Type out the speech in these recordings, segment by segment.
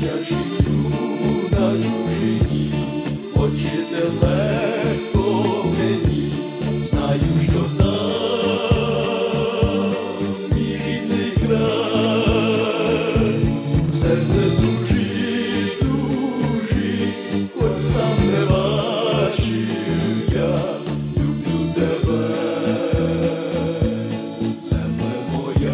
я живу на чужині, хоч і далеко мені, знаю, що там мій рідний край, серце тужить, тужить, хоч сам не бачив я, люблю тебе, земле моя.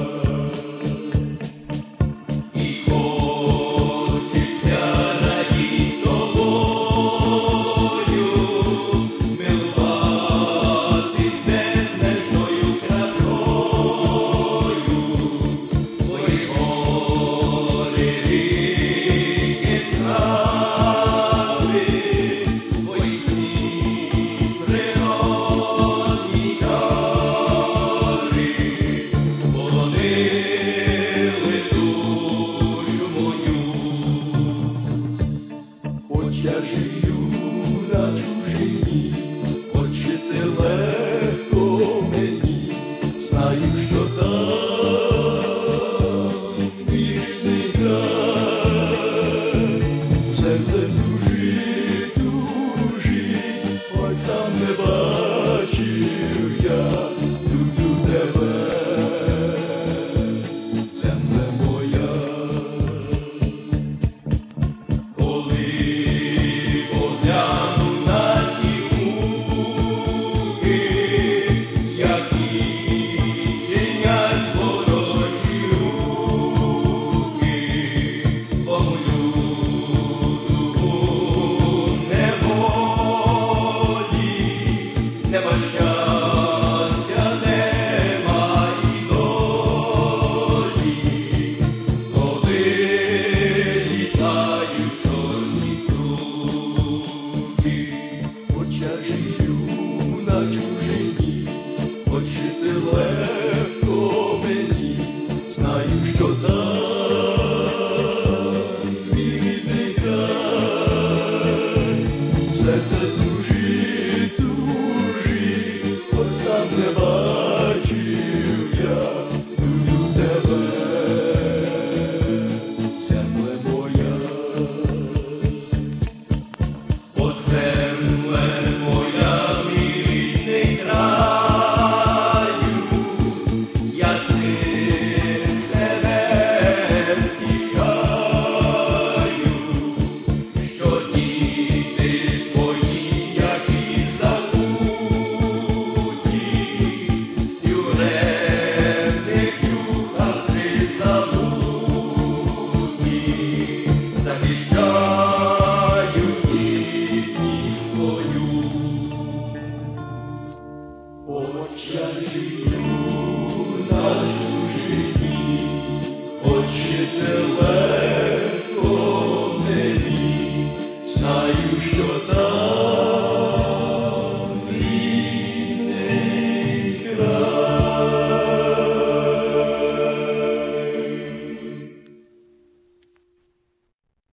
Я живу на чужині, хоч жити легко мені, знаю, що там мій рідний край, серце тужить, тужить, хоч сам не бачив я, люблю тебе, земле моя. Нема щастя, нема і долі, коли літають чорні круги. Хоч я живу на чужині, хоч жити легко мені, знаю, що там мій рідний край, серце тужить, тужить, хоч сам не бачив я, люблю тебе, земле моя. О, земле моя, мій рідний краю, я цим себе втішаю, що діти твої, які забуті, в тюремних дюхах призабуті, захищають гідність свою. Хоч я живу на